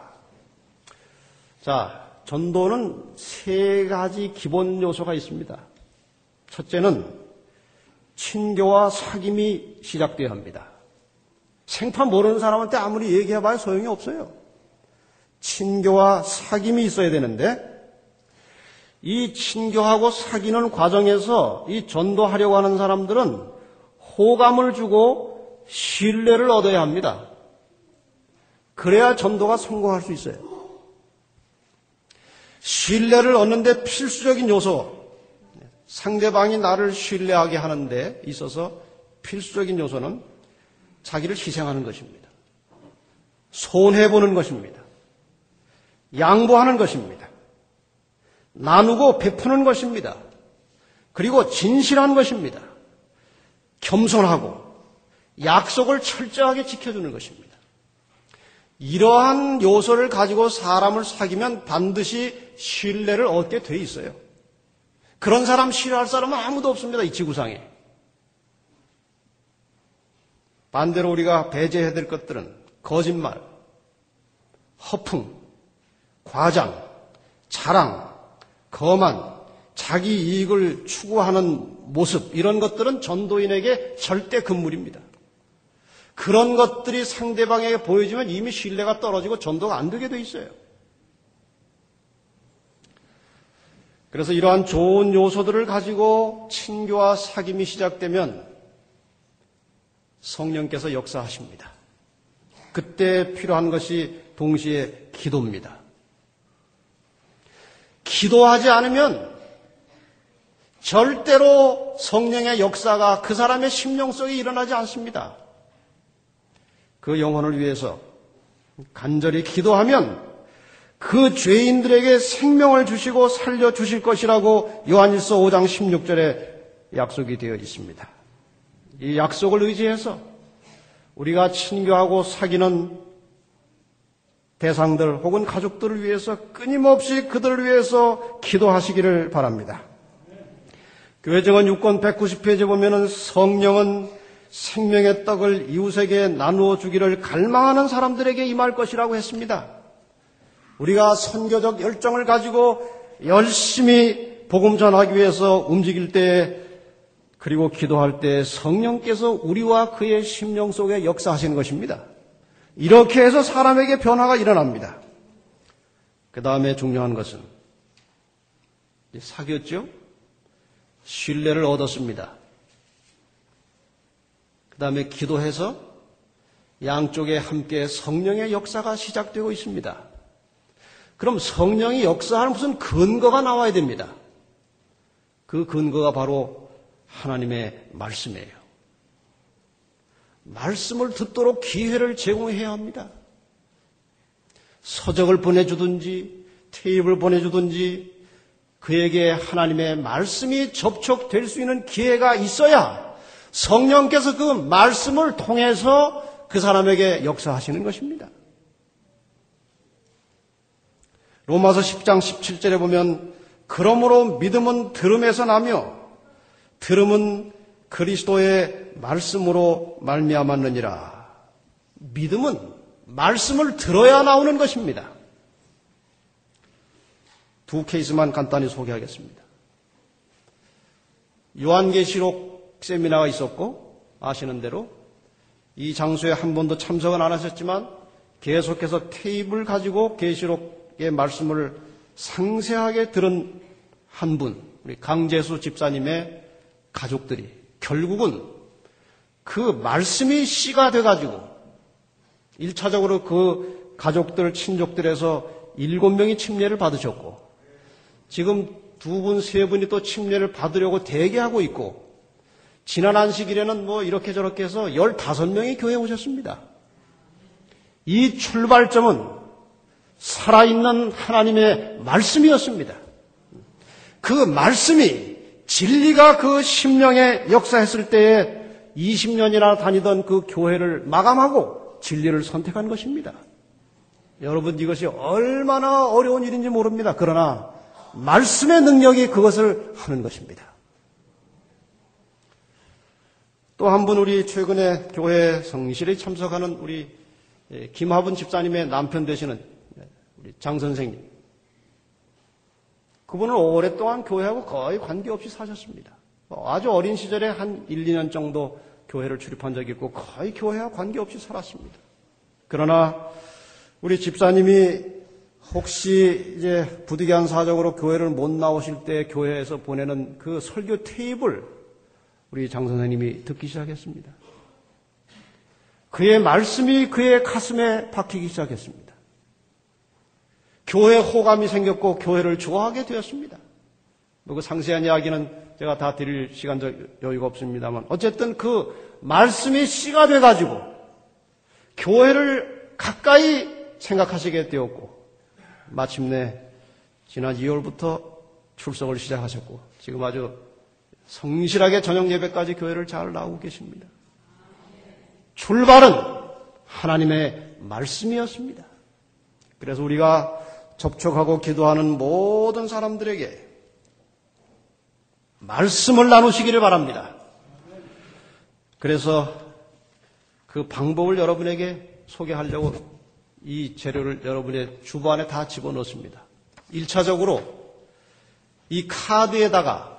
자, 전도는 세 가지 기본 요소가 있습니다. 첫째는 친교와 사귐이 시작되어야 합니다. 생판 모르는 사람한테 아무리 얘기해봐야 소용이 없어요. 친교와 사귐이 있어야 되는데 이 친교하고 사귀는 과정에서 이 전도하려고 하는 사람들은 호감을 주고 신뢰를 얻어야 합니다. 그래야 전도가 성공할 수 있어요. 신뢰를 얻는데 필수적인 요소, 상대방이 나를 신뢰하게 하는 데 있어서 필수적인 요소는 자기를 희생하는 것입니다. 손해보는 것입니다. 양보하는 것입니다. 나누고 베푸는 것입니다. 그리고 진실한 것입니다. 겸손하고 약속을 철저하게 지켜주는 것입니다. 이러한 요소를 가지고 사람을 사귀면 반드시 신뢰를 얻게 돼 있어요. 그런 사람 싫어할 사람은 아무도 없습니다. 이 지구상에. 반대로 우리가 배제해야 될 것들은 거짓말, 허풍, 과장, 자랑, 거만, 자기 이익을 추구하는 모습, 이런 것들은 전도인에게 절대 금물입니다. 그런 것들이 상대방에게 보여지면 이미 신뢰가 떨어지고 전도가 안 되게 돼 있어요. 그래서 이러한 좋은 요소들을 가지고 친교와 사귐이 시작되면 성령께서 역사하십니다. 그때 필요한 것이 동시에 기도입니다. 기도하지 않으면 절대로 성령의 역사가 그 사람의 심령 속에 일어나지 않습니다. 그 영혼을 위해서 간절히 기도하면 그 죄인들에게 생명을 주시고 살려주실 것이라고 요한일서 오 장 십육 절에 약속이 되어 있습니다. 이 약속을 의지해서 우리가 친교하고 사귀는 대상들 혹은 가족들을 위해서 끊임없이 그들을 위해서 기도하시기를 바랍니다. 교회정원 육 권 백구십 페이지에 보면은 성령은 생명의 떡을 이웃에게 나누어 주기를 갈망하는 사람들에게 임할 것이라고 했습니다. 우리가 선교적 열정을 가지고 열심히 복음 전하기 위해서 움직일 때 그리고 기도할 때 성령께서 우리와 그의 심령 속에 역사하시는 것입니다. 이렇게 해서 사람에게 변화가 일어납니다. 그 다음에 중요한 것은 사귀었죠? 신뢰를 얻었습니다. 그 다음에 기도해서 양쪽에 함께 성령의 역사가 시작되고 있습니다. 그럼 성령이 역사하는 무슨 근거가 나와야 됩니다. 그 근거가 바로 하나님의 말씀이에요. 말씀을 듣도록 기회를 제공해야 합니다. 서적을 보내주든지 테이프를 보내주든지 그에게 하나님의 말씀이 접촉될 수 있는 기회가 있어야 성령께서 그 말씀을 통해서 그 사람에게 역사하시는 것입니다. 로마서 십 장 십칠 절에 보면 그러므로 믿음은 들음에서 나며 들음은 그리스도의 말씀으로 말미암았느니라. 믿음은 말씀을 들어야 나오는 것입니다. 두 케이스만 간단히 소개하겠습니다. 요한계시록 세미나가 있었고 아시는 대로 이 장소에 한 번도 참석은 안 하셨지만 계속해서 테이프를 가지고 계시록의 말씀을 상세하게 들은 한 분, 우리 강재수 집사님의 가족들이 결국은 그 말씀이 씨가 돼가지고 일 차적으로 그 가족들, 친족들에서 일곱 명이 침례를 받으셨고 지금 두 분, 세 분이 또 침례를 받으려고 대기하고 있고 지난 안식일에는 뭐 이렇게 저렇게 해서 열다섯 명이 교회에 오셨습니다. 이 출발점은 살아있는 하나님의 말씀이었습니다. 그 말씀이 진리가 그 심령에 역사했을 때에 이십 년이나 다니던 그 교회를 마감하고 진리를 선택한 것입니다. 여러분 이것이 얼마나 어려운 일인지 모릅니다. 그러나 말씀의 능력이 그것을 하는 것입니다. 또 한 분 우리 최근에 교회 성실에 참석하는 우리 김하분 집사님의 남편 되시는 우리 장 선생님. 그분은 오랫동안 교회하고 거의 관계없이 사셨습니다. 아주 어린 시절에 한 일, 이 년 정도 교회를 출입한 적이 있고 거의 교회와 관계없이 살았습니다. 그러나 우리 집사님이 혹시 이제 부득이한 사정으로 교회를 못 나오실 때 교회에서 보내는 그 설교 테이블 우리 장 선생님이 듣기 시작했습니다. 그의 말씀이 그의 가슴에 박히기 시작했습니다. 교회 호감이 생겼고 교회를 좋아하게 되었습니다. 그 상세한 이야기는 제가 다 드릴 시간적 여유가 없습니다만 어쨌든 그 말씀이 씨가 돼가지고 교회를 가까이 생각하시게 되었고 마침내 지난 이월부터 출석을 시작하셨고 지금 아주 성실하게 저녁 예배까지 교회를 잘 나오고 계십니다. 출발은 하나님의 말씀이었습니다. 그래서 우리가 접촉하고 기도하는 모든 사람들에게 말씀을 나누시기를 바랍니다. 그래서 그 방법을 여러분에게 소개하려고 이 재료를 여러분의 주보 안에 다 집어넣습니다. 일 차적으로 이 카드에다가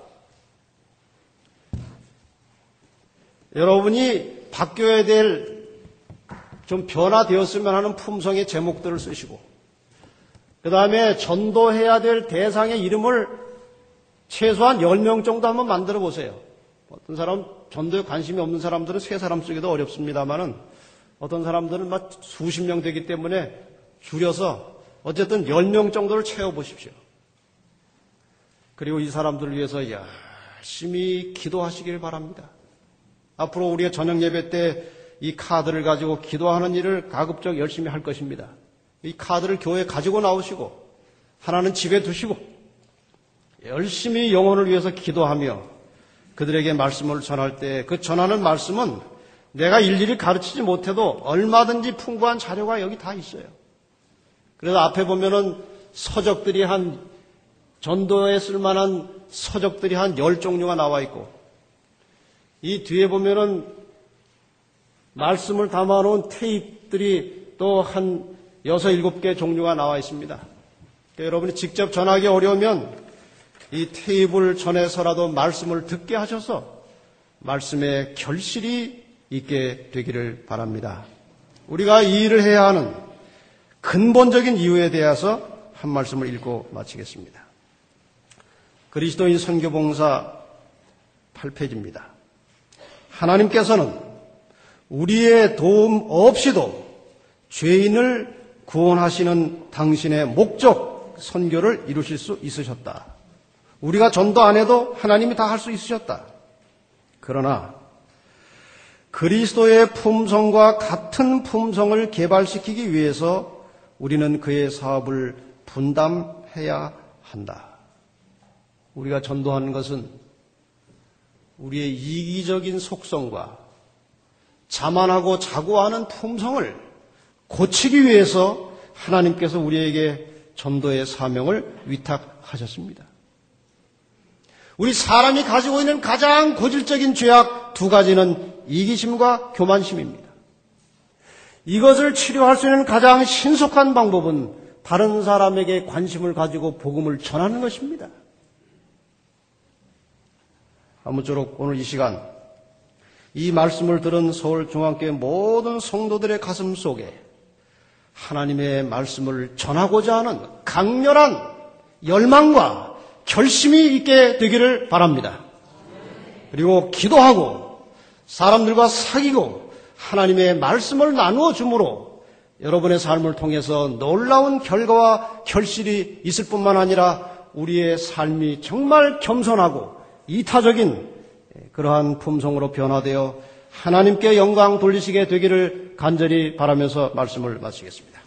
여러분이 바뀌어야 될 좀 변화되었으면 하는 품성의 제목들을 쓰시고 그 다음에 전도해야 될 대상의 이름을 최소한 열 명 정도 한번 만들어 보세요. 어떤 사람 전도에 관심이 없는 사람들은 세 사람 쓰기도 어렵습니다만은 어떤 사람들은 막 수십 명 되기 때문에 줄여서 어쨌든 열 명 정도를 채워보십시오. 그리고 이 사람들을 위해서 열심히 기도하시길 바랍니다. 앞으로 우리가 저녁 예배 때 이 카드를 가지고 기도하는 일을 가급적 열심히 할 것입니다. 이 카드를 교회에 가지고 나오시고 하나는 집에 두시고 열심히 영혼을 위해서 기도하며 그들에게 말씀을 전할 때 그 전하는 말씀은 내가 일일이 가르치지 못해도 얼마든지 풍부한 자료가 여기 다 있어요. 그래서 앞에 보면은 서적들이 한 전도에 쓸만한 서적들이 한 열 종류가 나와 있고 이 뒤에 보면은 말씀을 담아놓은 테이프들이 또 한 여섯, 일곱 개 종류가 나와 있습니다. 그러니까 여러분이 직접 전하기 어려우면 이 테이블 전에서라도 말씀을 듣게 하셔서 말씀에 결실이 있게 되기를 바랍니다. 우리가 이 일을 해야 하는 근본적인 이유에 대해서 한 말씀을 읽고 마치겠습니다. 그리스도인 선교봉사 팔 페이지입니다. 하나님께서는 우리의 도움 없이도 죄인을 구원하시는 당신의 목적 선교를 이루실 수 있으셨다. 우리가 전도 안 해도 하나님이 다 할 수 있으셨다. 그러나 그리스도의 품성과 같은 품성을 개발시키기 위해서 우리는 그의 사업을 분담해야 한다. 우리가 전도하는 것은 우리의 이기적인 속성과 자만하고 자고하는 품성을 고치기 위해서 하나님께서 우리에게 전도의 사명을 위탁하셨습니다. 우리 사람이 가지고 있는 가장 고질적인 죄악 두 가지는 이기심과 교만심입니다. 이것을 치료할 수 있는 가장 신속한 방법은 다른 사람에게 관심을 가지고 복음을 전하는 것입니다. 아무쪼록 오늘 이 시간 이 말씀을 들은 서울중앙교회 모든 성도들의 가슴 속에 하나님의 말씀을 전하고자 하는 강렬한 열망과 결심이 있게 되기를 바랍니다. 그리고 기도하고 사람들과 사귀고 하나님의 말씀을 나누어 주므로 여러분의 삶을 통해서 놀라운 결과와 결실이 있을 뿐만 아니라 우리의 삶이 정말 겸손하고 이타적인 그러한 품성으로 변화되어 하나님께 영광 돌리시게 되기를 간절히 바라면서 말씀을 마치겠습니다.